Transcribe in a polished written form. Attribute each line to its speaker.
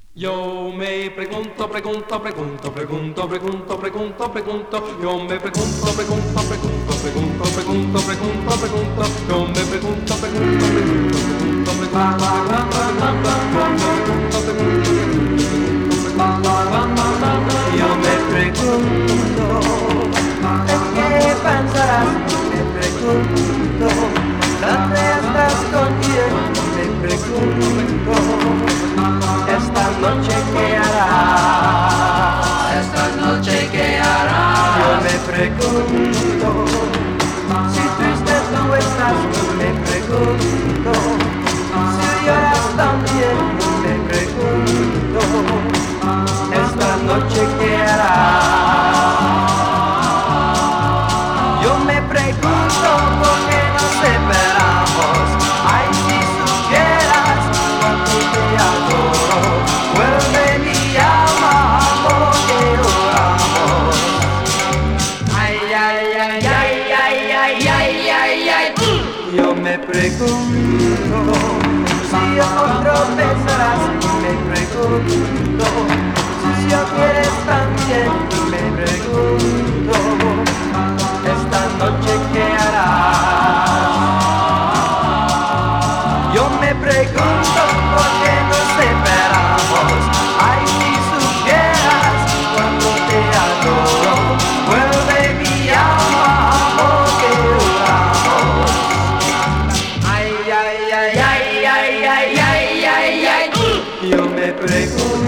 Speaker 1: Yo me pregunto, yo me pregunto, yo me
Speaker 2: pregunto, ¿en qué pensarás? Me pregunto, ¿dónde estás conmigo? Me pregunto, esta noche qué harás, esta noche qué harás. Yo me pregunto, si triste tú estás, me pregunto, si lloras también, me pregunto, esta noche qué harás. Yo me pregunto por qué nos separamos. Ay, si supieras cuánto te adoro, vuelve mi alma, amor, que oramos. Ay, ay, ay, ay, ay, ay, ay, ay, ay. Yo me pregunto si otro pensarás. Me pregunto si yo quieres también. Me pregunto esta noche qué harás. Yo me pregunto por qué nos separamos. Ay, si supieras cuánto te adoro, vuelve mi alma, amor, que oramos. Ay, ay, ay, ay, ay, ay, ay, ay, ay. Yo me pregunto